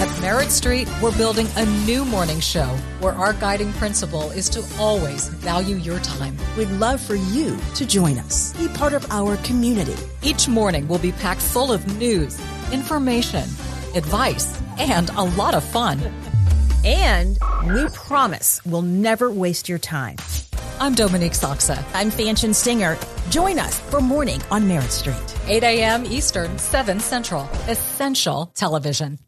At Merritt Street, we're building a new morning show where our guiding principle is to always value your time. We'd love for you to join us. Be part of our community. Each morning will be packed full of news, information, advice, and a lot of fun. And we promise we'll never waste your time. I'm Dominique Soxa. I'm Fanchon Singer. Join us for Morning on Merritt Street. 8 a.m. Eastern, 7 Central. Essential Television.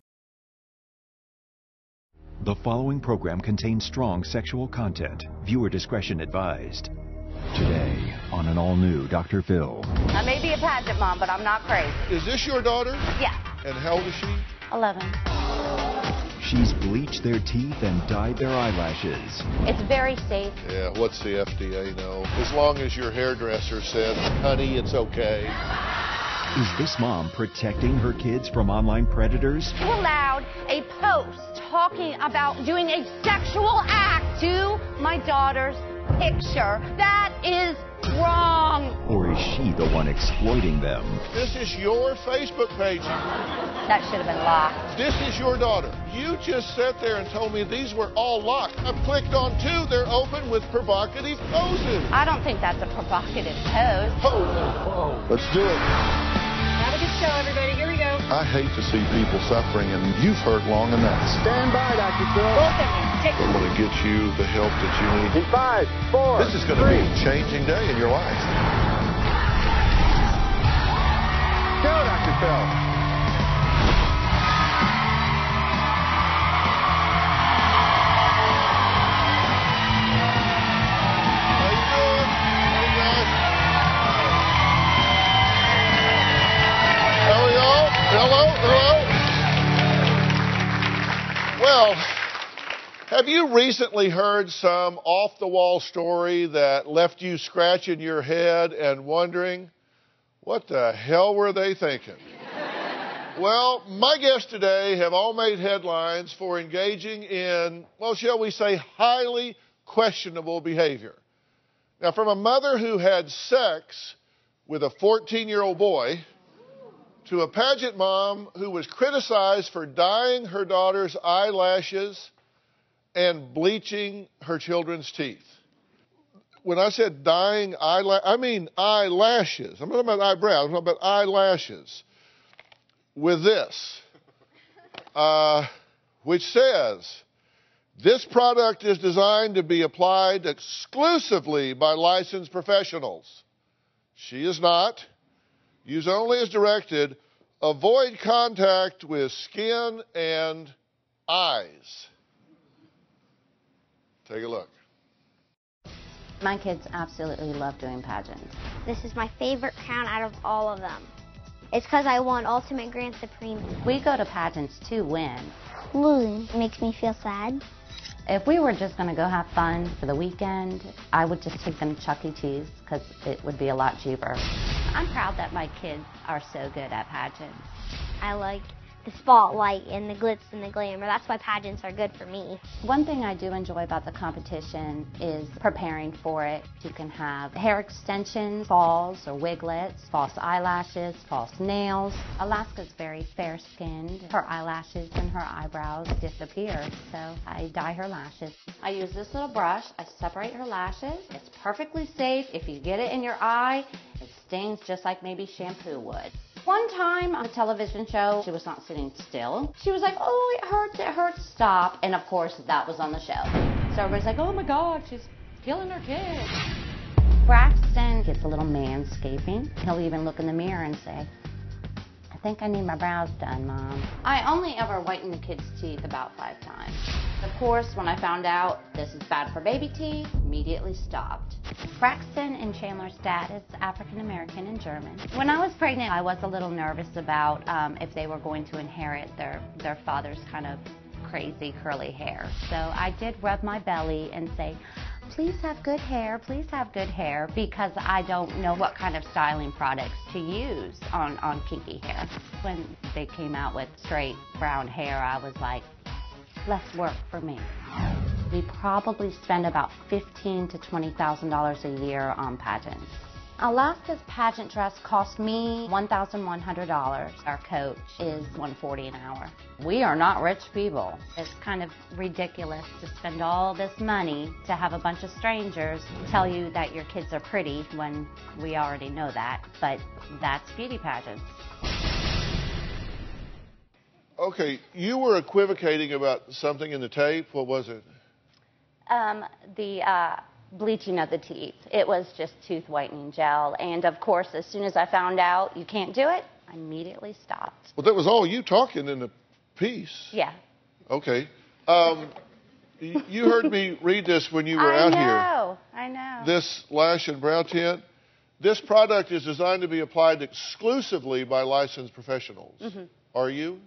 The following program contains strong sexual content. Viewer discretion advised. Today, on an all-new Dr. Phil. I may be a pageant mom, but I'm not crazy. Is this your daughter? Yeah. And how old is she? 11. She's bleached their teeth and dyed their eyelashes. It's very safe. Yeah, what's the FDA know? As long as your hairdresser said, honey, it's okay. Is this mom protecting her kids from online predators? You allowed a post talking about doing a sexual act to my daughter's picture. That is wrong. Or is she the one exploiting them? This is your Facebook page. That should have been locked. This is your daughter. You just sat there and told me these were all locked. I've clicked on two. They're open with provocative poses. I don't think that's a provocative pose. Oh, let's do it. Have a good show, everybody. Here we go. I hate to see people suffering, and you've hurt long enough. Stand by, Dr. Phil. Both of you. Take I'm going to get you the help that you need. In 5, 4, This is going to be a changing day in your life. Go, Dr. Phil. How you doing? Hey, guys. How are y'all? Hello? Well, have you recently heard some off-the-wall story that left you scratching your head and wondering, what the hell were they thinking? Well, my guests today have all made headlines for engaging in, well, shall we say, highly questionable behavior. Now, from a mother who had sex with a 14-year-old boy to a pageant mom who was criticized for dyeing her daughter's eyelashes and bleaching her children's teeth. When I said dyeing I mean eyelashes. I'm not talking about eyebrows. I'm talking about eyelashes. With this, which says, this product is designed to be applied exclusively by licensed professionals. She is not. Use only as directed. Avoid contact with skin and eyes. Take a look. My kids absolutely love doing pageants. This is my favorite crown out of all of them. It's because I won Ultimate Grand Supreme. We go to pageants to win. Losing makes me feel sad. If we were just going to go have fun for the weekend, I would just take them to Chuck E. Cheese because it would be a lot cheaper. I'm proud that my kids are so good at pageants. I like the spotlight and the glitz and the glamour. That's why pageants are good for me. One thing I do enjoy about the competition is preparing for it. You can have hair extensions, falls or wiglets, false eyelashes, false nails. Alaska's very fair-skinned. Her eyelashes and her eyebrows disappear, so I dye her lashes. I use this little brush. I separate her lashes. It's perfectly safe. If you get it in your eye, it stings just like maybe shampoo would. One time on a television show, she was not sitting still. She was like, oh, it hurts, stop. And of course, that was on the show. So everybody's like, oh my God, she's killing her kid. Braxton gets a little manscaping. He'll even look in the mirror and say, I think I need my brows done, Mom. I only ever whiten the kids' teeth about 5 times. Of course, when I found out this is bad for baby teeth, immediately stopped. Braxton and Chandler's dad is African American and German. When I was pregnant, I was a little nervous about if they were going to inherit their father's kind of crazy curly hair. So I did rub my belly and say, please have good hair, because I don't know what kind of styling products to use on kinky hair. When they came out with straight brown hair, I was like, less work for me. We probably spend about $15,000 to $20,000 a year on pageants. Alaska's pageant dress cost me $1,100. Our coach is $140 an hour. We are not rich people. It's kind of ridiculous to spend all this money to have a bunch of strangers tell you that your kids are pretty when we already know that, but that's beauty pageants. Okay, you were equivocating about something in the tape. What was it? The bleaching of the teeth. It was just tooth whitening gel. And of course, as soon as I found out you can't do it, I immediately stopped. Well, that was all you talking in the piece. Yeah. Okay. You heard me read this when you were out here. I know. This lash and brow tint. This product is designed to be applied exclusively by licensed professionals. Mm-hmm. Are you?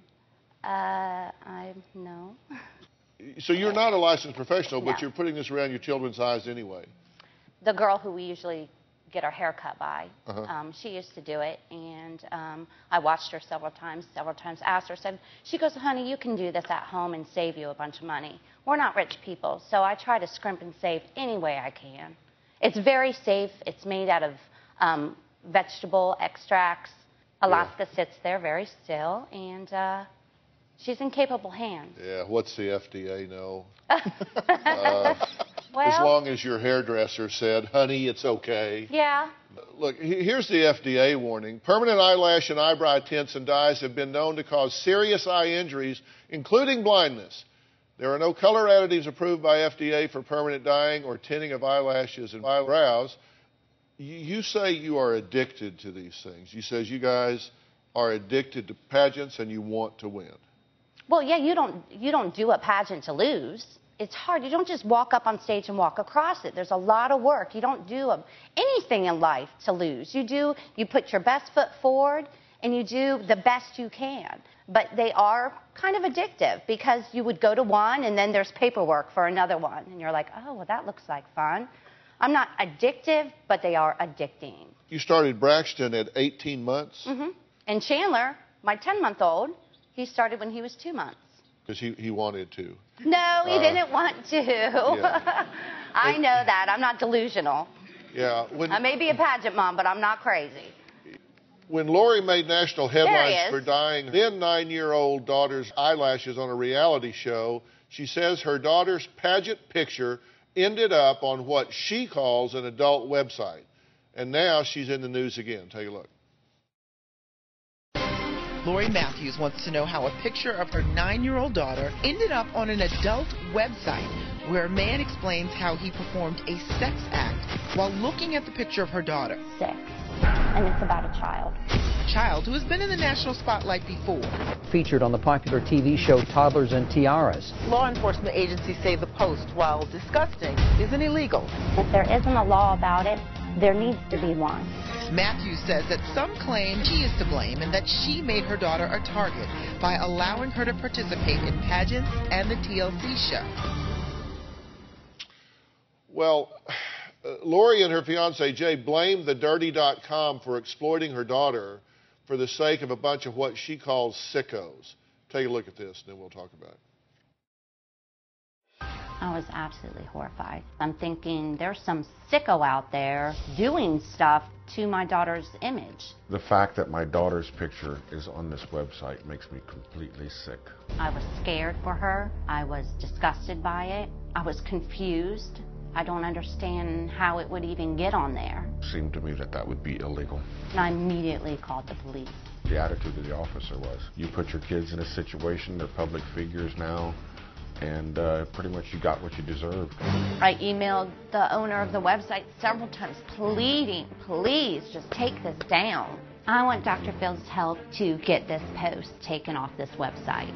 No. So you're not a licensed professional, but No. you're putting this around your children's eyes anyway. The girl who we usually get our hair cut by, Uh-huh. she used to do it, and I watched her several times, asked her, said, she goes, honey, you can do this at home and save you a bunch of money. We're not rich people, so I try to scrimp and save any way I can. It's very safe. It's made out of vegetable extracts. Alaska sits there very still, and she's in capable hands. Yeah, what's the FDA know? Well, as long as your hairdresser said, honey, it's okay. Yeah. Look, here's the FDA warning. Permanent eyelash and eyebrow tints and dyes have been known to cause serious eye injuries, including blindness. There are no color additives approved by FDA for permanent dyeing or tinting of eyelashes and eyebrows. You say you are addicted to these things. You says you guys are addicted to pageants and you want to win. Well, yeah, you don't do a pageant to lose. It's hard. You don't just walk up on stage and walk across it. There's a lot of work. You don't do anything in life to lose. You put your best foot forward and you do the best you can. But they are kind of addictive because you would go to one and then there's paperwork for another one. And you're like, oh, well, that looks like fun. I'm not addictive, but they are addicting. You started Braxton at 18 months? Mm-hmm. And Chandler, my 10-month-old, he started when he was 2 months. Because he wanted to. No, he didn't want to. Yeah. I know that. I'm not delusional. Yeah. I may be a pageant mom, but I'm not crazy. When Lori made national headlines for dyeing then 9-year-old daughter's eyelashes on a reality show, she says her daughter's pageant picture ended up on what she calls an adult website. And now she's in the news again. Take a look. Lori Matthews wants to know how a picture of her 9-year-old daughter ended up on an adult website where a man explains how he performed a sex act while looking at the picture of her daughter. 6. And it's about a child. A child who has been in the national spotlight before. Featured on the popular TV show Toddlers and Tiaras. Law enforcement agencies say the post, while disgusting, isn't illegal. If there isn't a law about it, there needs to be one. Matthews says that some claim she is to blame and that she made her daughter a target by allowing her to participate in pageants and the TLC show. Well, Lori and her fiancé Jay blamed the Dirty.com for exploiting her daughter for the sake of a bunch of what she calls sickos. Take a look at this, and then we'll talk about it. I was absolutely horrified. I'm thinking there's some sicko out there doing stuff to my daughter's image. The fact that my daughter's picture is on this website makes me completely sick. I was scared for her. I was disgusted by it. I was confused. I don't understand how it would even get on there. It seemed to me that that would be illegal. And I immediately called the police. The attitude of the officer was, you put your kids in a situation, they're public figures now, and pretty much you got what you deserved. I emailed the owner of the website several times pleading, please just take this down. I want Dr. Phil's help to get this post taken off this website.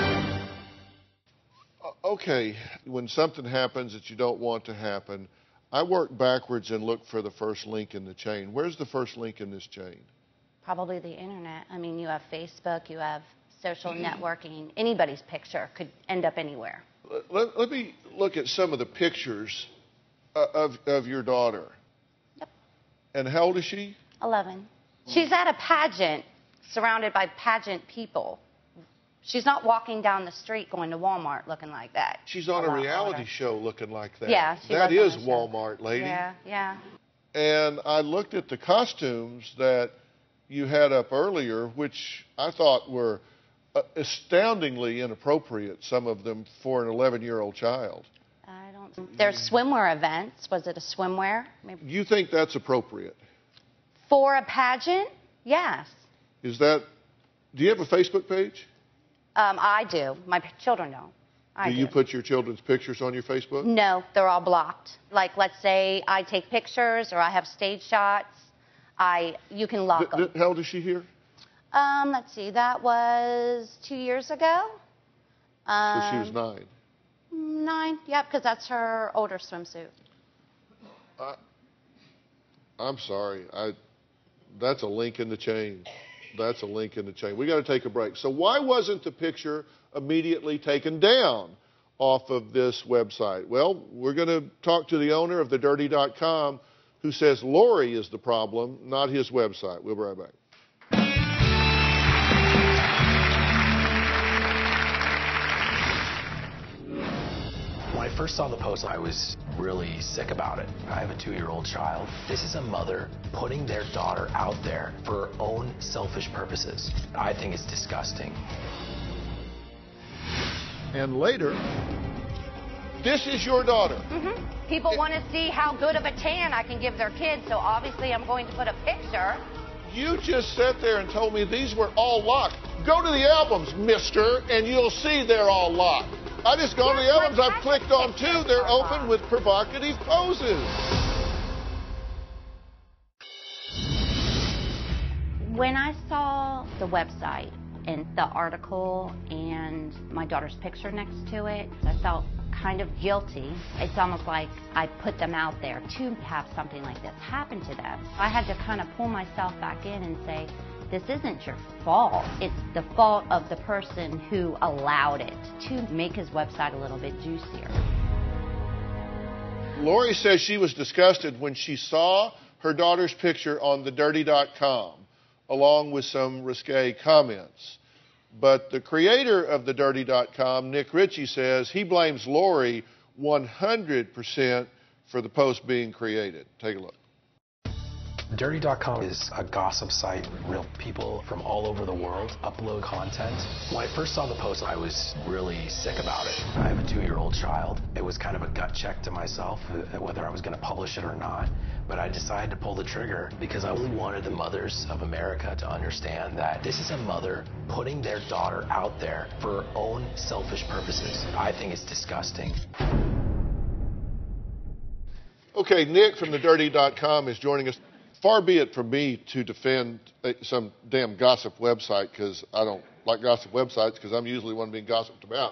Okay, when something happens that you don't want to happen, I work backwards and look for the first link in the chain. Where's the first link in this chain? Probably the internet. I mean, you have Facebook, you have social networking. Anybody's picture could end up anywhere. Let me look at some of the pictures of your daughter. Yep. And how old is she? 11. She's at a pageant surrounded by pageant people. She's not walking down the street going to Walmart looking like that. She's on a reality show looking like that. Yeah, that is Walmart, lady. Yeah, yeah. and I looked at the costumes that you had up earlier, which I thought were astoundingly inappropriate, some of them, for an 11-year-old child. There's swimwear events. Was it a swimwear? Maybe. You think that's appropriate? For a pageant? Yes. Do you have a Facebook page? I do. My children don't. Do you put your children's pictures on your Facebook? No, they're all blocked. Like, let's say I take pictures or I have stage shots. You can lock them. How old is she here? Let's see. That was 2 years ago. So she was 9. 9, yep, because that's her older swimsuit. I'm sorry. That's a link in the chain. That's a link in the chain. We got to take a break. So why wasn't the picture immediately taken down off of this website? Well, we're going to talk to the owner of thedirty.com, who says Lori is the problem, not his website. We'll be right back. When I first saw the post, I was really sick about it. I have a 2-year-old child. This is a mother putting their daughter out there for her own selfish purposes. I think it's disgusting. And later, this is your daughter. Mm-hmm. People want to see how good of a tan I can give their kids, so obviously I'm going to put a picture. You just sat there and told me these were all locked. Go to the albums, mister, and you'll see they're all locked. I just go to the albums. I've clicked on 2. They're open with provocative poses. When I saw the website and the article and my daughter's picture next to it, I felt kind of guilty. It's almost like I put them out there to have something like this happen to them. I had to kind of pull myself back in and say, this isn't your fault. It's the fault of the person who allowed it to make his website a little bit juicier. Lori says she was disgusted when she saw her daughter's picture on thedirty.com, along with some risque comments. But the creator of thedirty.com, Nick Ritchie, says he blames Lori 100% for the post being created. Take a look. Dirty.com is a gossip site. Real people from all over the world upload content. When I first saw the post, I was really sick about it. I have a 2-year-old child. It was kind of a gut check to myself whether I was going to publish it or not. But I decided to pull the trigger because I really wanted the mothers of America to understand that this is a mother putting their daughter out there for her own selfish purposes. I think it's disgusting. Okay, Nick from thedirty.com is joining us. Far be it from me to defend some damn gossip website, because I don't like gossip websites, because I'm usually one being gossiped about.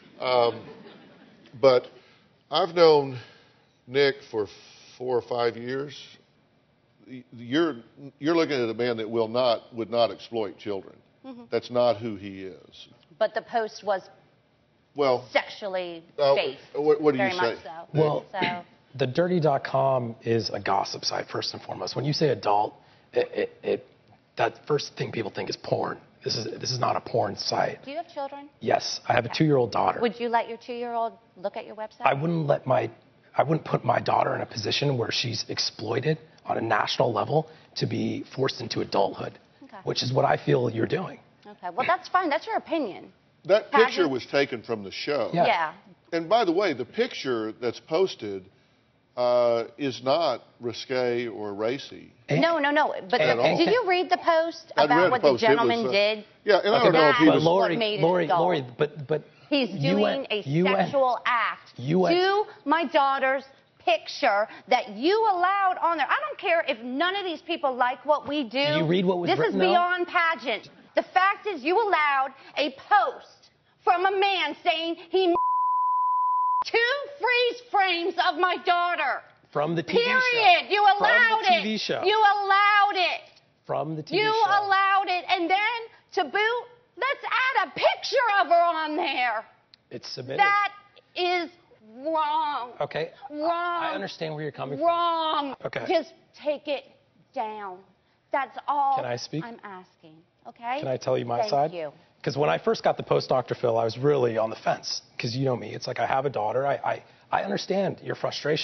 But I've known Nick for 4 or 5 years. You're looking at a man that would not exploit children. Mm-hmm. That's not who he is. But the post was sexually based. What do you say? Very much so. Well, thedirty.com is a gossip site, first and foremost. When you say adult, that first thing people think is porn. This is not a porn site. Do you have children? Yes, I have a 2-year-old daughter. Would you let your 2-year-old look at your website? I wouldn't put my daughter in a position where she's exploited on a national level to be forced into adulthood, which is what I feel you're doing. Okay, well, that's fine. That's your opinion. That picture was taken from the show. Yeah. And by the way, the picture that's posted is not risque or racy. No. But did you read the post about what the gentleman did? Yeah, and I don't know if he was... Lori, but he's doing a sexual act to my daughter's picture that you allowed on there. I don't care if none of these people like what we do. Did you read what was written? This is beyond pageant. The fact is you allowed a post from a man saying he 2 freeze frames of my daughter. From the TV show. Period. You allowed it. From the TV show. You allowed it. From the TV show. You allowed it. And then, to boot, let's add a picture of her on there. It's submitted. That is wrong. Okay. Wrong. I understand where you're coming from. Wrong. Okay. Just take it down. That's all Can I speak? I'm asking. Okay? Can I tell you my side? Thank you. Because when I first got the post, Dr. Phil, I was really on the fence. Because you know me. It's like I have a daughter. I understand your frustration.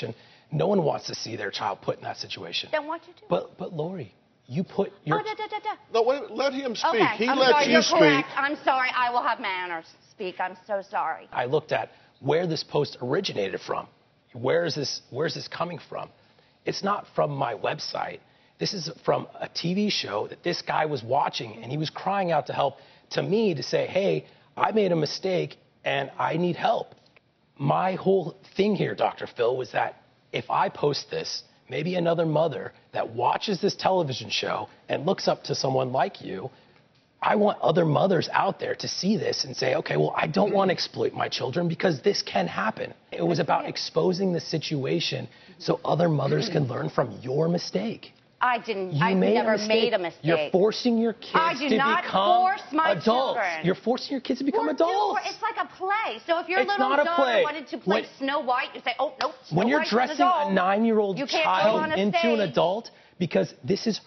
No one wants to see their child put in that situation. Then what you do? But Lori, you put your... No, wait, let him speak. Okay, He I'm lets sorry, you you're speak. correct. I'm sorry. I will have manners. Speak. I'm so sorry. I looked at where this post originated from. Where's this coming from? It's not from my website. This is from a TV show that this guy was watching, and he was crying out to help to me to say, hey, I made a mistake and I need help. My whole thing here, Dr. Phil, was that if I post this, maybe another mother that watches this television show and looks up to someone like you, I want other mothers out there to see this and say, okay, well, I don't want to exploit my children because this can happen. It was about exposing the situation so other mothers can learn from your mistake. I never made a mistake. You're forcing your kids to become force my adults. children. You're forcing your kids to become adults. It's like a play. So if your It's little not a daughter play. wanted to play Snow White, you say, oh, nope, Snow When you're White's dressing an adult. a 9-year-old You can't go child on a into stage. an adult, because this is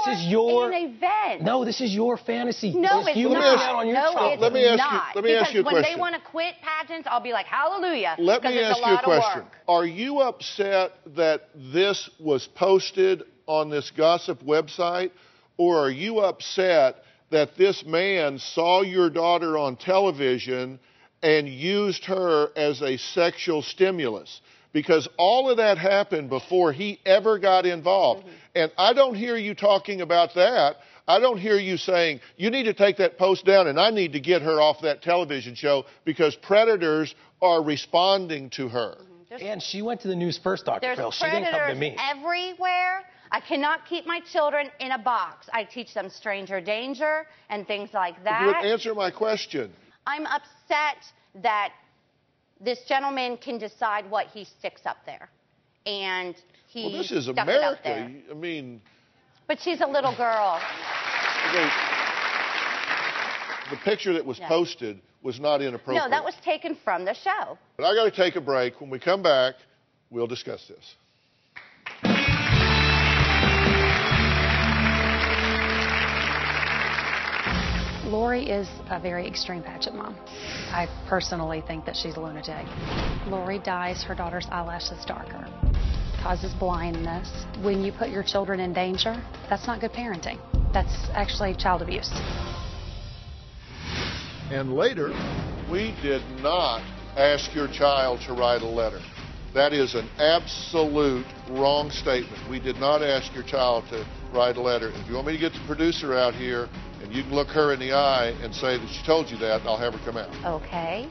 an your event. No, this is your fantasy. No, it's you not. On your No, child. it's Let me ask not. you a Because when question. they want to quit pageants, I'll be like, hallelujah. Let me ask you a question. Are you upset that this was posted on this gossip website, or are you upset that this man saw your daughter on television and used her as a sexual stimulus? Because all of that happened before he ever got involved. And I don't hear you talking about that. I don't hear you saying, you need to take that post down and I need to get her off that television show because predators are responding to her. And she went to the news first, Dr. Phil. She There's didn't come to me. predators everywhere. I cannot keep my children in a box. I teach them stranger danger and things like that. You would answer my question. I'm upset that this gentleman can decide what he sticks up there. And he Well, this is stuck it up America. there. I mean... But she's a little girl. Okay. The picture that was posted was not inappropriate. No, that was taken from the show. But I got to take a break. When we come back, we'll discuss this. Lori is a very extreme pageant mom. I personally think that she's a lunatic. Lori dyes her daughter's eyelashes darker, causes blindness. When you put your children in danger, that's not good parenting. That's actually child abuse. And later, we did not ask your child to write a letter. That is an absolute wrong statement. We did not ask your child to write a letter. If you want me to get the producer out here and you can look her in the eye and say that she told you that, I'll have her come out. Okay.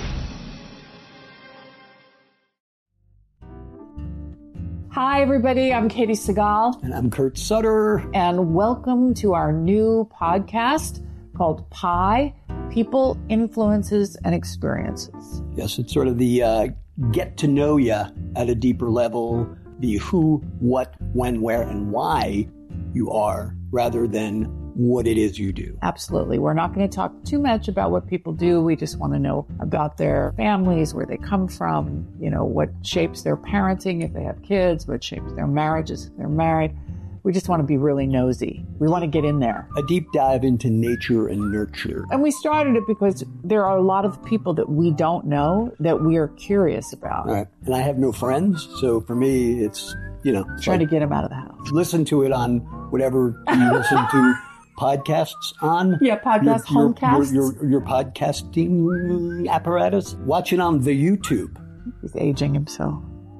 Hi, everybody. I'm Katie Segal. And I'm Kurt Sutter. And welcome to our new podcast called PIE, People, Influences, and Experiences. Yes, it's sort of the get to know you at a deeper level, the who, what, when, where, and why you are, rather than what it is you do. Absolutely. We're not going to talk too much about what people do. We just want to know about their families, where they come from, you know, what shapes their parenting if they have kids, what shapes their marriages if they're married. We just want to be really nosy. We want to get in there. A deep dive into nature and nurture. And we started it because there are a lot of people that we don't know that we are curious about. Right. And I have no friends, so for me, it's, you know. Trying to get them out of the house. Listen to it on whatever you listen to podcasts on. Yeah, podcast, homecasts. Your podcasting apparatus. Watch it on the YouTube. He's aging himself.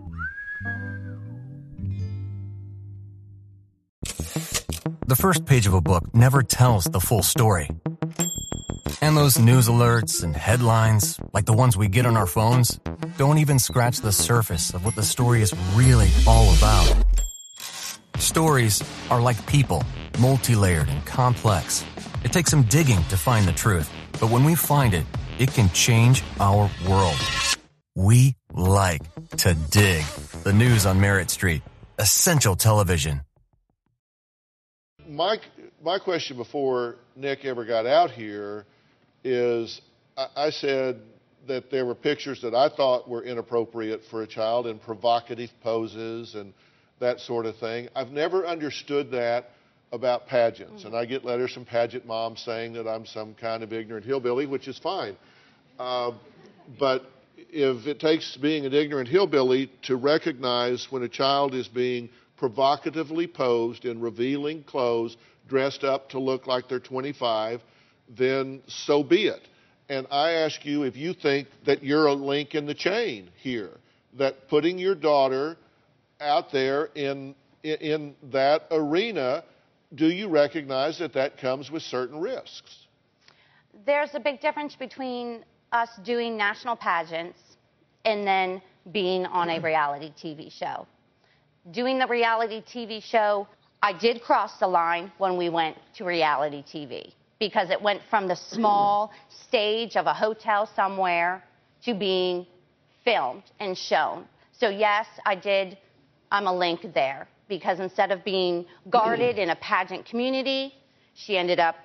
The first page of a book never tells the full story. And those news alerts and headlines, like the ones we get on our phones, don't even scratch the surface of what the story is really all about. Stories are like people, multi-layered and complex. It takes some digging to find the truth, but when we find it, it can change our world. We like to dig. The news on Merritt Street. Essential television. My question before Nick ever got out here is, I said that there were pictures that I thought were inappropriate for a child and provocative poses and that sort of thing. I've never understood that about pageants. And I get letters from pageant moms saying that I'm some kind of ignorant hillbilly, which is fine. But if it takes being an ignorant hillbilly to recognize when a child is being provocatively posed in revealing clothes, dressed up to look like they're 25, then so be it. And I ask you if you think that you're a link in the chain here, that putting your daughter out there in that arena, do you recognize that that comes with certain risks? There's a big difference between us doing national pageants and then being on a reality TV show. Doing the reality TV show, I did cross the line when we went to reality TV, because it went from the small stage of a hotel somewhere to being filmed and shown. So yes, I'm a link there, because instead of being guarded in a pageant community, she ended up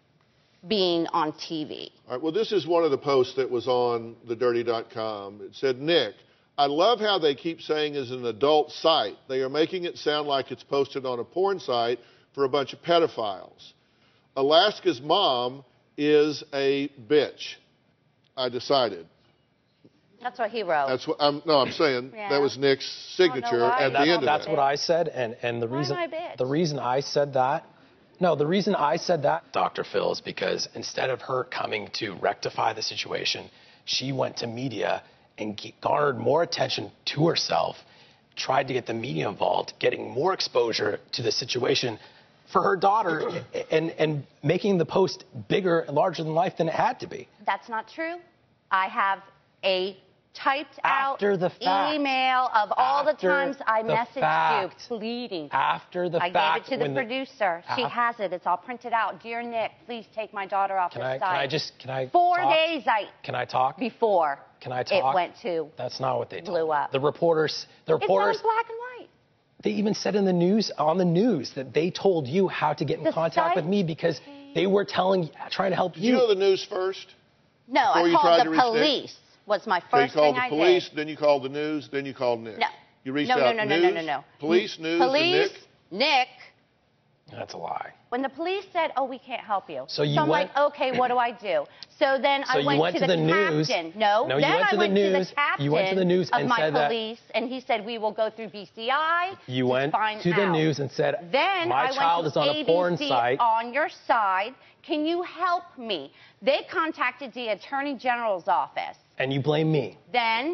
being on TV. All right, well, this is one of the posts that was on thedirty.com. It said, Nick, I love how they keep saying it's an adult site. They are making it sound like it's posted on a porn site for a bunch of pedophiles. Alaska's mom is a bitch. I decided. That's what he wrote. That's what I'm saying. Yeah. That was Nick's signature at the end of that. That's what I said, and the reason I said that. No, the reason I said that, Dr. Phil, is because instead of her coming to rectify the situation, she went to media and garnered more attention to herself, tried to get the media involved, getting more exposure to the situation for her daughter, and making the post bigger and larger than life than it had to be. That's not true. I have a typed out email of all the times I messaged you pleading. After the fact. I gave it to the producer. She has it. It's all printed out. Dear Nick, please take my daughter off the site. Can I 4 talk? days Can I talk? Before Can I talk? it went to. That's not what they blew up. The reporters. It's on black and white. They even said on the news that they told you how to get in contact with me because they were trying to help you. Did you know the news first? No, I called the police. Was my first thing I did. So you called the police, did. then you called the news, then you called Nick. No. You reached out No. Police, news, and Nick. That's a lie. When the police said, "Oh, we can't help you," so I'm like, "Okay, what do I do?" So then I went to the captain. No, then I went to the captain. You went to the news of and my said that. police, and he said, "We will go through BCI." You went to the news and said, "Then my child is on a porn site. On your side. Can you help me?" They contacted the Attorney General's office. And you blame me. Then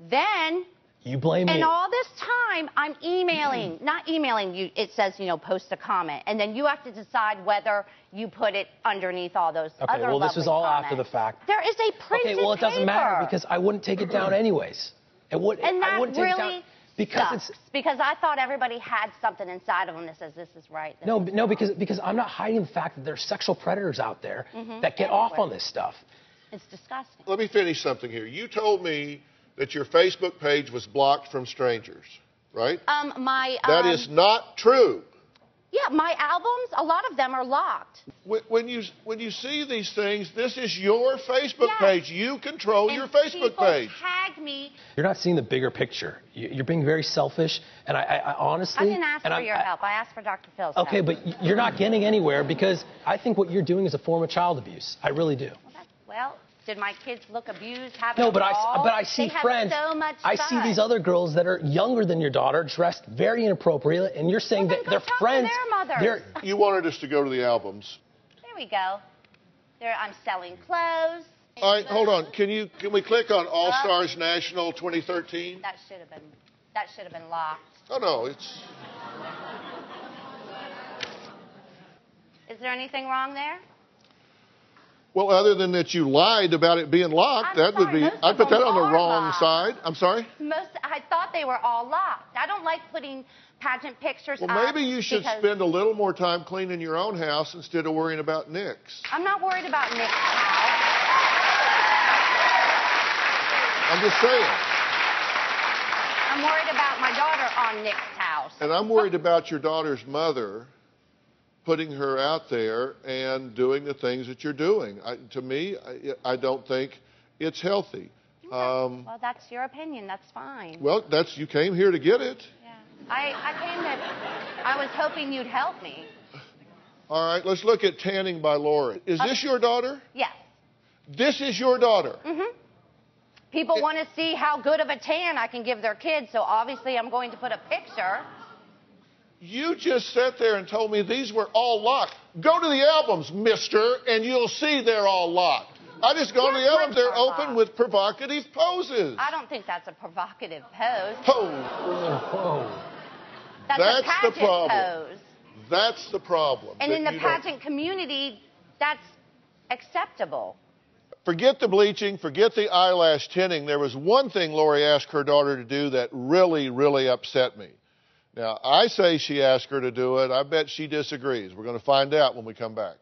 you blame me. And all this time, I'm emailing, not emailing you. It says, post a comment. And then you have to decide whether you put it underneath all those other Okay, well, this was all comments. after the fact. There is a printed Okay, well, it doesn't matter paper. because I wouldn't take it down anyways. And that I wouldn't take it down really because sucks, because I thought everybody had something inside of them that says this is right. No, because I'm not hiding the fact that there's sexual predators out there that get off on this stuff. It's disgusting. Let me finish something here. You told me that your Facebook page was blocked from strangers, right? That is not true. Yeah, my albums, a lot of them are locked. When you see these things, this is your Facebook page. You control your Facebook page. Tag me. You're not seeing the bigger picture. You're being very selfish, and I honestly. I didn't ask for your help. I asked for Dr. Phil's help. Okay, but you're not getting anywhere because I think what you're doing is a form of child abuse. I really do. Well, did my kids look abused? No, but I see friends. So much I see these other girls that are younger than your daughter, dressed very inappropriate, and you're saying that they're friends. You wanted us to go to the albums. There we go. I'm selling clothes. All right, hold on. Can we click on All Stars National 2013? That should have been locked. Oh no, it's. Is there anything wrong there? Well, other than that you lied about it being locked, I'd put that on the wrong side. I'm sorry? I thought they were all locked. I don't like putting pageant pictures up. Well, maybe you should spend a little more time cleaning your own house instead of worrying about Nick's. I'm not worried about Nick's house. I'm just saying. I'm worried about my daughter on Nick's house. And I'm worried about your daughter's mother putting her out there and doing the things that you're doing. To me, I don't think it's healthy. Well, that's your opinion. That's fine. Well, you came here to get it. Yeah. I was hoping you'd help me. All right, let's look at Tanning by Lori. Is this your daughter? Yes. This is your daughter? Mm-hmm. People want to see how good of a tan I can give their kids, so obviously I'm going to put a picture. You just sat there and told me these were all locked. Go to the albums, mister, and you'll see they're all locked. I just go to the albums. They're open with provocative poses. I don't think that's a provocative pose. Pose. That's a pageant the problem. pose. That's the problem. And in the pageant community, that's acceptable. Forget the bleaching, forget the eyelash tinting. There was one thing Lori asked her daughter to do that really, really upset me. Now, I say she asked her to do it. I bet she disagrees. We're going to find out when we come back.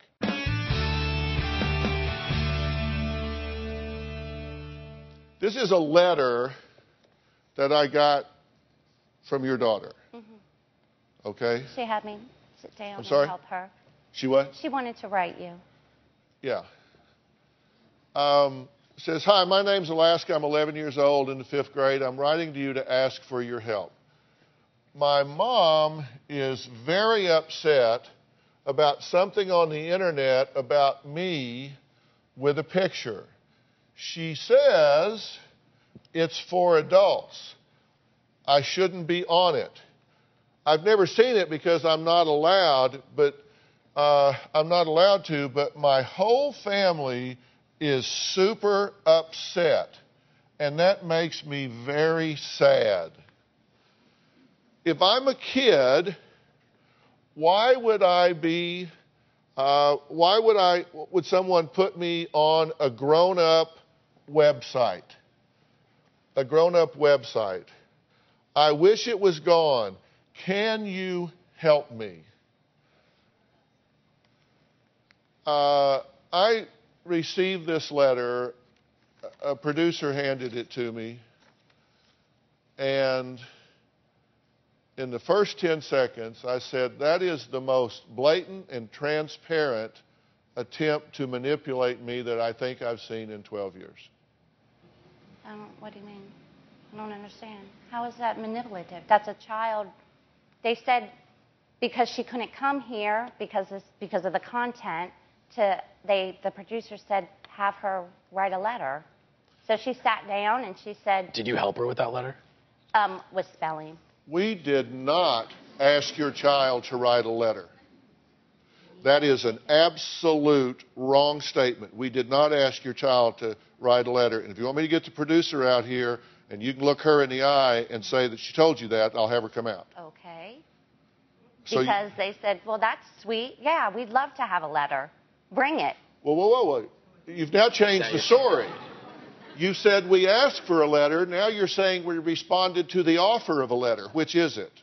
This is a letter that I got from your daughter. Mm-hmm. Okay? She had me sit down I'm sorry? and help her. She what? She wanted to write you. Yeah. Says, hi, my name's Alaska. I'm 11 years old in the 5th grade. I'm writing to you to ask for your help. My mom is very upset about something on the internet about me with a picture. She says it's for adults. I shouldn't be on it. I've never seen it because I'm not allowed, but my whole family is super upset, and that makes me very sad. If I'm a kid, why would someone put me on a grown-up website? A grown-up website. I wish it was gone. Can you help me? I received this letter. A producer handed it to me, and in the first 10 seconds, I said, that is the most blatant and transparent attempt to manipulate me that I think I've seen in 12 years. What do you mean? I don't understand. How is that manipulative? That's a child. They said because she couldn't come here because of the content, the producer said, have her write a letter. So she sat down and she said... Did you help her with that letter? With spelling. We did not ask your child to write a letter. That is an absolute wrong statement. We did not ask your child to write a letter. And if you want me to get the producer out here and you can look her in the eye and say that she told you that, I'll have her come out. Okay. So because they said, well, that's sweet. Yeah, we'd love to have a letter. Bring it. Whoa. You've now changed the story. You said we asked for a letter. Now you're saying we responded to the offer of a letter. Which is it?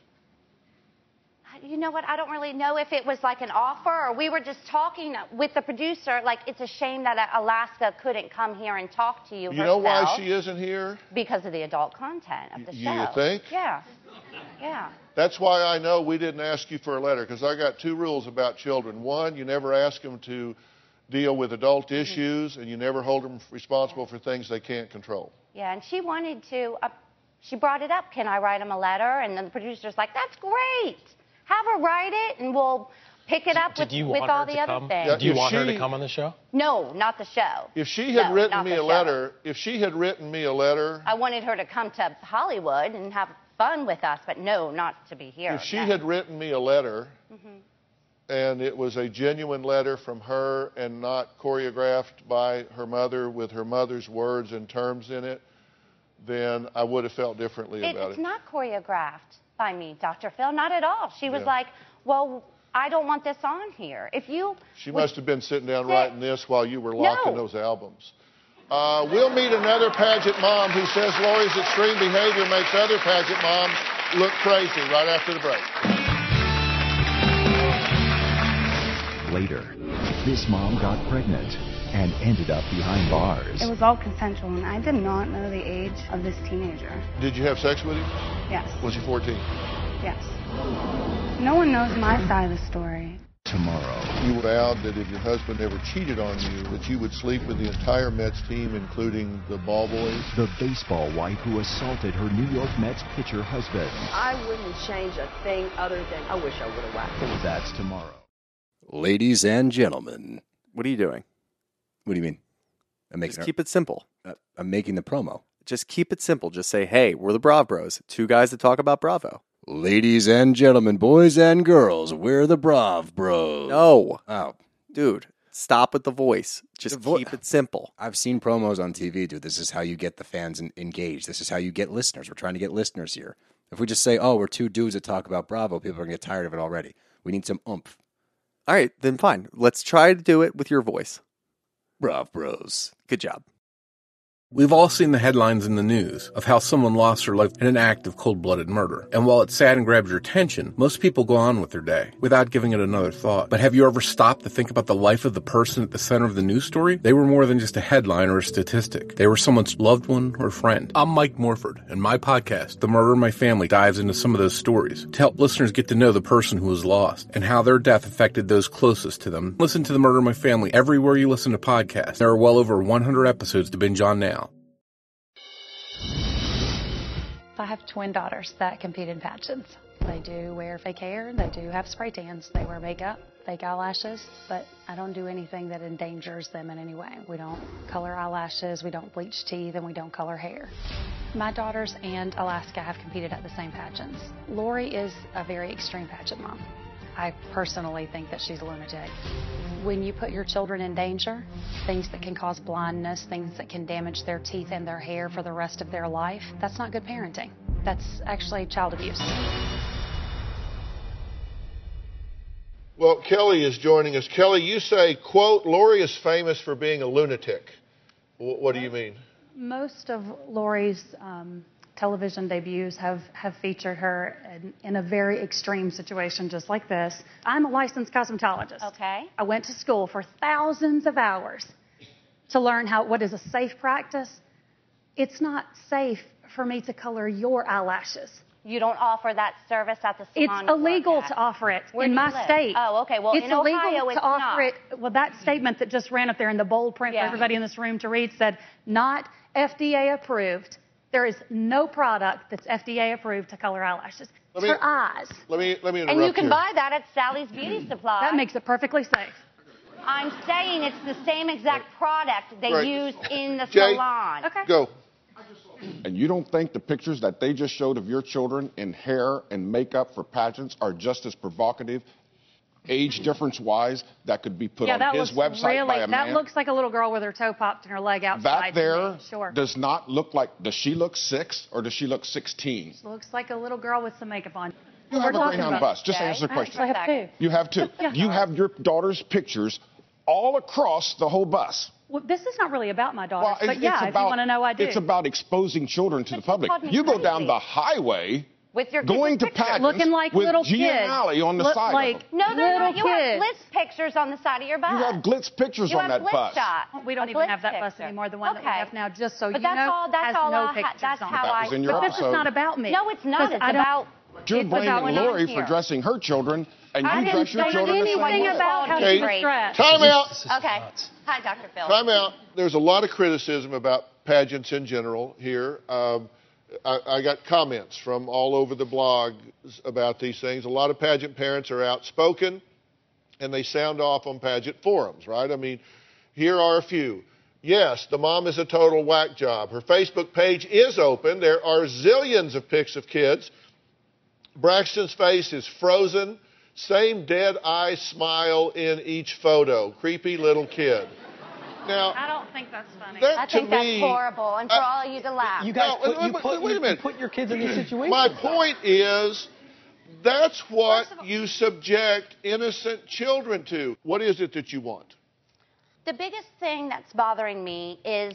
You know what? I don't really know if it was like an offer or we were just talking with the producer. Like, it's a shame that Alaska couldn't come here and talk to you herself. You know why she isn't here? Because of the adult content of the show. You think? Yeah. That's why I know we didn't ask you for a letter, because I got 2 rules about children. 1, you never ask them to deal with adult issues, and you never hold them responsible for things they can't control. Yeah, and she wanted to, she brought it up, can I write him a letter? And then the producer's like, that's great. Have her write it, and we'll pick it up with all the other things. Yeah, do you want her to come on the show? No, not the show. If she had written me a letter, I wanted her to come to Hollywood and have fun with us, but no, not to be here. If she had written me a letter, and it was a genuine letter from her and not choreographed by her mother with her mother's words and terms in it, then I would have felt differently about it. It's not choreographed by me, Dr. Phil, not at all. She was like, well, I don't want this on here. She must have been sitting down writing this while you were locking those albums. We'll meet another pageant mom who says Lori's extreme behavior makes other pageant moms look crazy right after the break. Later, this mom got pregnant and ended up behind bars. It was all consensual, and I did not know the age of this teenager. Did you have sex with him? Yes. Was he 14? Yes. No one knows my side of the story. Tomorrow, you vowed that if your husband ever cheated on you, that you would sleep with the entire Mets team, including the ball boys. The baseball wife who assaulted her New York Mets pitcher husband. I wouldn't change a thing other than I wish I would have whacked him. That's tomorrow. Ladies and gentlemen. What are you doing? What do you mean? Just keep it simple. I'm making the promo. Just keep it simple. Just say, hey, we're the Brav Bros, two guys that talk about Bravo. Ladies and gentlemen, boys and girls, we're the Brav Bros. No. Oh. Dude, stop with the voice. Just keep it simple. I've seen promos on TV, dude. This is how you get the fans engaged. This is how you get listeners. We're trying to get listeners here. If we just say, oh, we're two dudes that talk about Bravo, people are going to get tired of it already. We need some oomph. All right, then fine. Let's try to do it with your voice. Brav Bros. Good job. We've all seen the headlines in the news of how someone lost their life in an act of cold-blooded murder. And while it's sad and grabs your attention, most people go on with their day without giving it another thought. But have you ever stopped to think about the life of the person at the center of the news story? They were more than just a headline or a statistic. They were someone's loved one or friend. I'm Mike Morford, and my podcast, The Murder in My Family, dives into some of those stories to help listeners get to know the person who was lost and how their death affected those closest to them. Listen to The Murder in My Family everywhere you listen to podcasts. There are well over 100 episodes to binge on now. I have twin daughters that compete in pageants. They do wear fake hair, they do have spray tans, they wear makeup, fake eyelashes, but I don't do anything that endangers them in any way. We don't color eyelashes, we don't bleach teeth, and we don't color hair. My daughters and Alaska have competed at the same pageants. Lori is a very extreme pageant mom. I personally think that she's a lunatic. When you put your children in danger, things that can cause blindness, things that can damage their teeth and their hair for the rest of their life, that's not good parenting. That's actually child abuse. Well, Kelly is joining us. Kelly, you say, quote, Lori is famous for being a lunatic. What do you mean? Most of Lori's television debuts have featured her in a very extreme situation just like this. I'm a licensed cosmetologist. Okay. I went to school for thousands of hours to learn what is a safe practice. It's not safe for me to color your eyelashes. You don't offer that service at the salon? It's illegal to offer it in my state. Oh, okay. Well, it's in illegal Ohio, to it's offer not. it. Well, that statement that just ran up there in the bold print for everybody in this room to read said, not FDA approved. There is no product that's FDA approved to color eyelashes. It's for eyes. Let me interrupt And you can here. buy that at Sally's Beauty Supply. That makes it perfectly safe. I'm saying it's the same exact product they Right. use in the Jay, salon. Okay. Go. And you don't think the pictures that they just showed of your children in hair and makeup for pageants are just as provocative, age difference-wise, that could be put yeah, on that his looks website really, by a man? that looks like a little girl with her toe popped and her leg outside. That there Sure. does not look like, does she look 6 or does she look 16? Looks like a little girl with some makeup on. You have a Greyhound bus. Just answer the question. I have two. You have two. Yeah. You have your daughter's pictures all across the whole bus. Well, this is not really about my daughters, Well, but yeah, if you want to know, I do. It's about exposing children to the public. You go down the highway with your going to pageants looking like with little Gia kids. and Allie on the Look side like of them. No, they're not. You little have kids. glitz pictures on the side of your bus. You have glitz pictures You on have that glitz bus. shot. We don't A even glitz have that bus picture. anymore. The one that we Okay. have now, just so But you know, that's has all no I pictures that's on how it. That was in your But this is episode. not about me. No, it's not. 'Cause It's I don't- about. You're It's about blaming Lori for dressing her children, and I you didn't dress your say children the same anything way. about how Okay. she was dressed. Time out. Okay. Hi, Dr. Phil. Time out. There's a lot of criticism about pageants in general here. I got comments from all over the blogs about these things. A lot of pageant parents are outspoken, and they sound off on pageant forums, right? I mean, here are a few. Yes, the mom is a total whack job. Her Facebook page is open. There are zillions of pics of kids. Braxton's face is frozen. Same dead eye smile in each photo. Creepy little kid. Now, I don't think that's funny. That I to think that's me- horrible, and for all of you to laugh. You guys No, wait a minute. put your kids in these situations. My point is, that's what you subject innocent children to. What is it that you want? The biggest thing that's bothering me is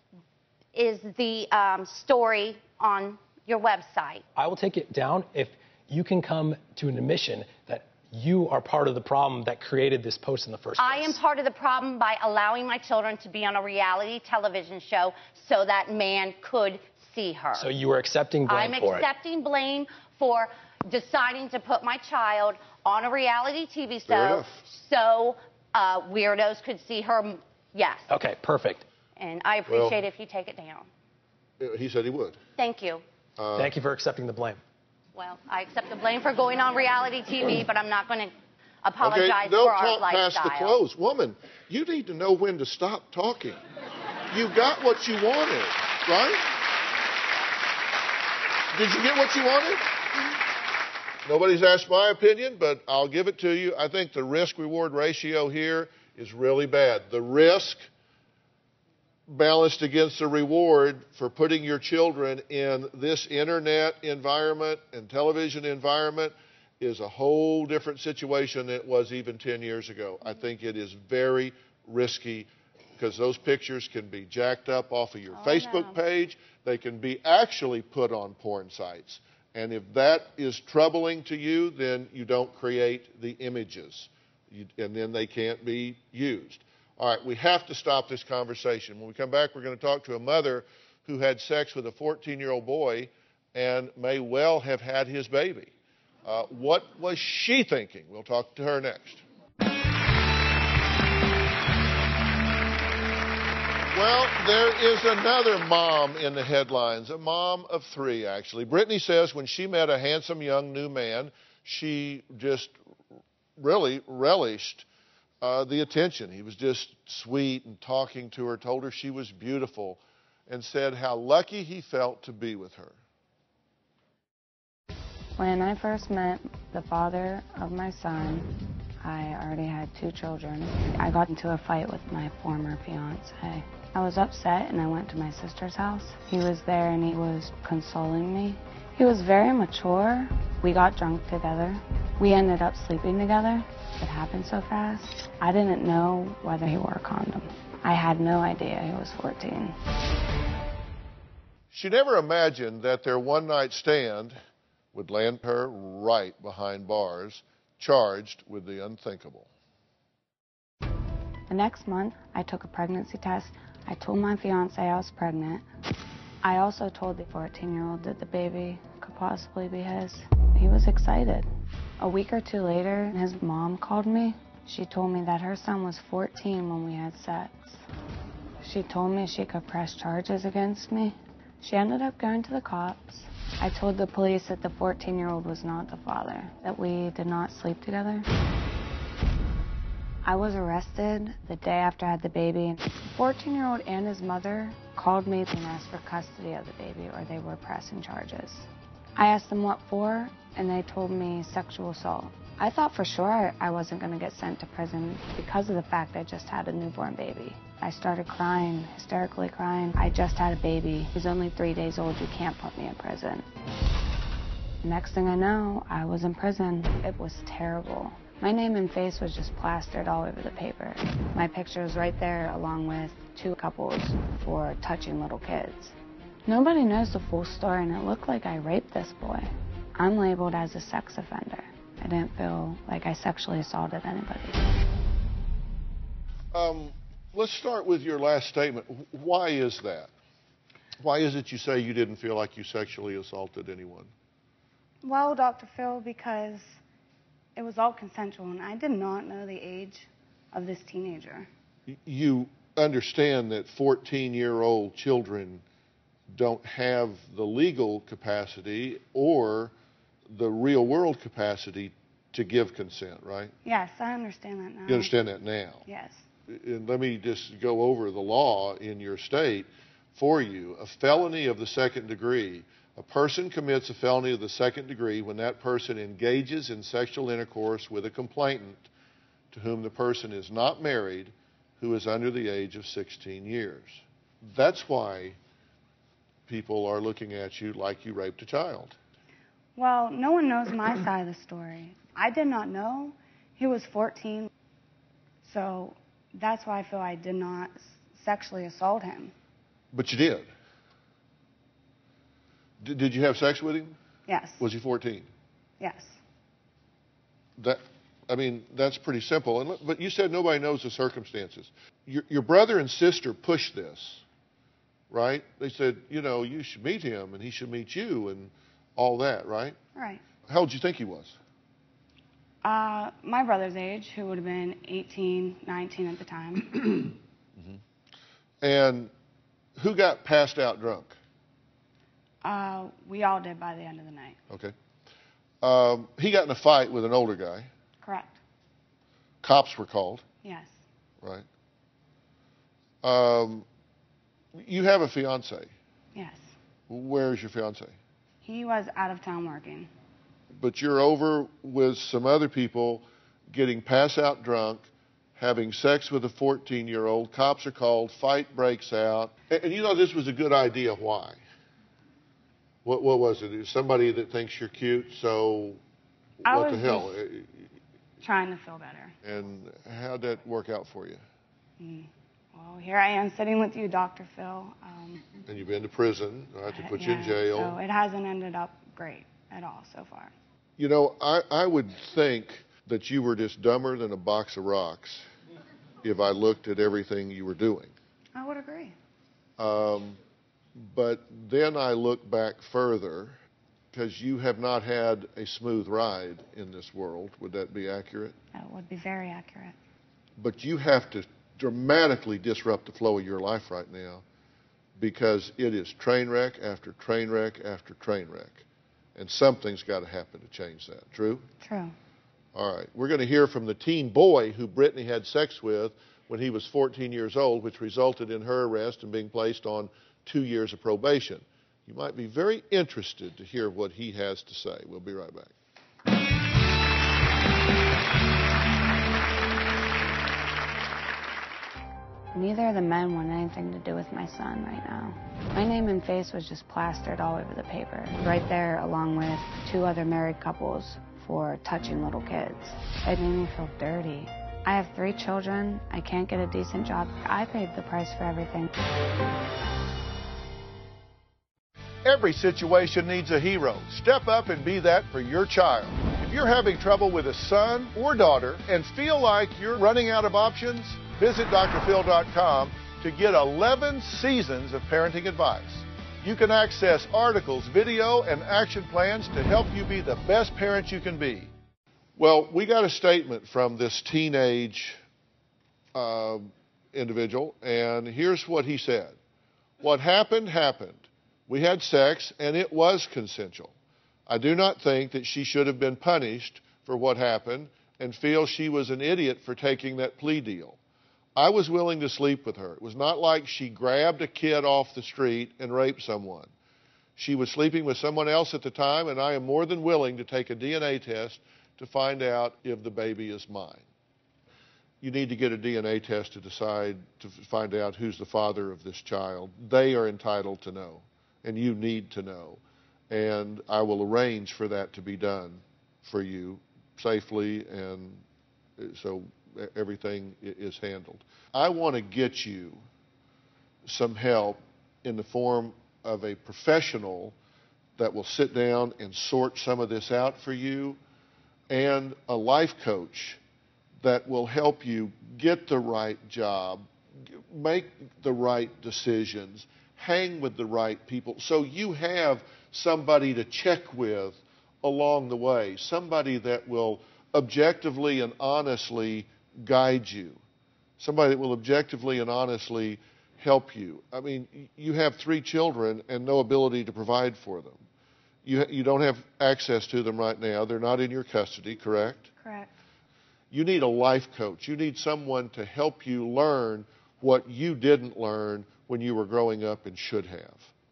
the story on your website. I will take it down if you can come to an admission that you are part of the problem that created this post in the first place. I am part of the problem by allowing my children to be on a reality television show so that man could see her. So you were accepting blame I'm for it. accepting blame for deciding to put my child on a reality TV Fair show enough. so weirdos could see her. Yes. Okay, perfect. And I appreciate if you take it down. He said he would. Thank you. Thank you for accepting the blame. Well, I accept the blame for going on reality TV, but I'm not going to apologize Okay, don't for our talk lifestyle. past the clothes. Woman, you need to know when to stop talking. You got what you wanted, right? Did you get what you wanted? Nobody's asked my opinion, but I'll give it to you. I think the risk-reward ratio here is really bad. The risk balanced against the reward for putting your children in this internet environment and television environment is a whole different situation than it was even 10 years ago. I think it is very risky because those pictures can be jacked up off of your Facebook page. They can be actually put on porn sites. And if that is troubling to you, then you don't create the images, and then they can't be used. All right, we have to stop this conversation. When we come back, we're going to talk to a mother who had sex with a 14-year-old boy and may well have had his baby. What was she thinking? We'll talk to her next. Well, there is another mom in the headlines, a mom of three, actually. Brittany says when she met a handsome young new man, she just really relished the attention. He was just sweet and talking to her, told her she was beautiful, and said how lucky he felt to be with her. When I first met the father of my son, I already had 2 children. I got into a fight with my former fiance. I was upset and I went to my sister's house. He was there and he was consoling me. He was very mature. We got drunk together. We ended up sleeping together. It happened so fast. I didn't know whether he wore a condom. I had no idea he was 14. She never imagined that their one-night stand would land her right behind bars, charged with the unthinkable. The next month, I took a pregnancy test. I told my fiance I was pregnant. I also told the 14-year-old that the baby could possibly be his. He was excited. A week or 2 later, his mom called me. She told me that her son was 14 when we had sex. She told me she could press charges against me. She ended up going to the cops. I told the police that the 14-year-old was not the father, that we did not sleep together. I was arrested the day after I had the baby. The 14-year-old and his mother called me and asked for custody of the baby, or they were pressing charges. I asked them what for, and they told me sexual assault. I thought for sure I wasn't going to get sent to prison because of the fact I just had a newborn baby. I started crying, hysterically crying. I just had a baby. He's only 3 days old. You can't put me in prison. Next thing I know, I was in prison. It was terrible. My name and face was just plastered all over the paper. My picture was right there along with 2 couples for touching little kids. Nobody knows the full story, and it looked like I raped this boy. I'm labeled as a sex offender. I didn't feel like I sexually assaulted anybody. Let's start with your last statement. Why is that? Why is it you say you didn't feel like you sexually assaulted anyone? Well, Dr. Phil, because it was all consensual, and I did not know the age of this teenager. You understand that 14-year-old children don't have the legal capacity or the real-world capacity to give consent, right? Yes, I understand that now. You understand that now? Yes. And let me just go over the law in your state for you. A felony of the second degree. A person commits a felony of the second degree when that person engages in sexual intercourse with a complainant to whom the person is not married, who is under the age of 16 years. That's why people are looking at you like you raped a child. Well, no one knows my side of the story. I did not know he was 14, so that's why I feel I did not sexually assault him. But you did. Did you have sex with him? Yes. Was he 14? Yes. That's pretty simple. But you said nobody knows the circumstances. Your brother and sister pushed this, right? They said, you should meet him and he should meet you and all that, right? Right. How old do you think he was? My brother's age, who would have been 18, 19 at the time. Mm-hmm. And who got passed out drunk? We all did by the end of the night. Okay. He got in a fight with an older guy. Correct. Cops were called. Yes. Right. You have a fiance. Yes. Where is your fiance? He was out of town working. But you're over with some other people getting pass-out drunk, having sex with a 14-year-old. Cops are called. Fight breaks out. And you know this was a good idea. Why? What was it? Somebody that thinks you're cute, so what the hell? Trying to feel better. And how'd that work out for you? Well, here I am sitting with you, Dr. Phil. And you've been to prison, right, to put you in jail. So it hasn't ended up great at all so far. You know, I would think that you were just dumber than a box of rocks if I looked at everything you were doing. I would agree. But then I look back further, because you have not had a smooth ride in this world. Would that be accurate? That would be very accurate. But you have to dramatically disrupt the flow of your life right now, because it is train wreck after train wreck after train wreck. And something's got to happen to change that. True? True. All right. We're going to hear from the teen boy who Brittany had sex with when he was 14 years old, which resulted in her arrest and being placed on 2 years of probation. You might be very interested to hear what he has to say. We'll be right back. Neither of the men want anything to do with my son right now. My name and face was just plastered all over the paper, right there along with 2 other married couples for touching little kids. It made me feel dirty. I have 3 children. I can't get a decent job. I paid the price for everything. Every situation needs a hero. Step up and be that for your child. If you're having trouble with a son or daughter and feel like you're running out of options, visit drphil.com to get 11 seasons of parenting advice. You can access articles, video, and action plans to help you be the best parent you can be. Well, we got a statement from this teenage individual, and here's what he said. What happened, happened. We had sex, and it was consensual. I do not think that she should have been punished for what happened and feel she was an idiot for taking that plea deal. I was willing to sleep with her. It was not like she grabbed a kid off the street and raped someone. She was sleeping with someone else at the time, and I am more than willing to take a DNA test to find out if the baby is mine. You need to get a DNA test to decide, to find out who's the father of this child. They are entitled to know, and you need to know. And I will arrange for that to be done for you safely, and so everything is handled. I want to get you some help in the form of a professional that will sit down and sort some of this out for you, and a life coach that will help you get the right job, make the right decisions, hang with the right people, so you have somebody to check with along the way, somebody that will objectively and honestly guide you, somebody that will objectively and honestly help you. I mean, you have 3 children and no ability to provide for them. You don't have access to them right now. They're not in your custody, correct? Correct. You need a life coach. You need someone to help you learn what you didn't learn when you were growing up and should have.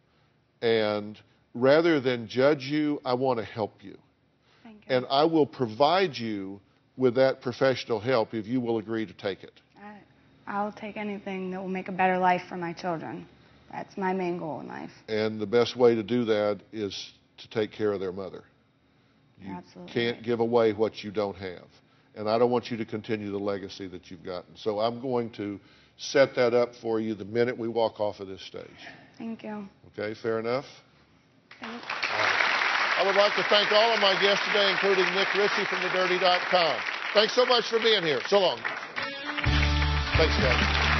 And rather than judge you, I want to help you. Thank you. And I will provide you with that professional help if you will agree to take it. I'll take anything that will make a better life for my children. That's my main goal in life. And the best way to do that is to take care of their mother. You Absolutely. Can't give away what you don't have. And I don't want you to continue the legacy that you've gotten. So I'm going to set that up for you the minute we walk off of this stage. Thank you. Okay, fair enough? Thanks. I would like to thank all of my guests today, including Nick Ritchie from TheDirty.com. Thanks so much for being here. So long. Thanks, guys.